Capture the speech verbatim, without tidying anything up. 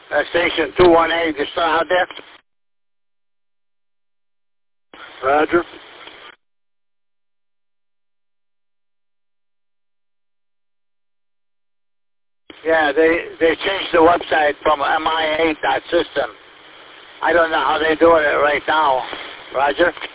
Uh, station two one eight, you still out there? Roger. Yeah, they they changed the website from M I A dot system. I don't know how they're doing it right now. Roger?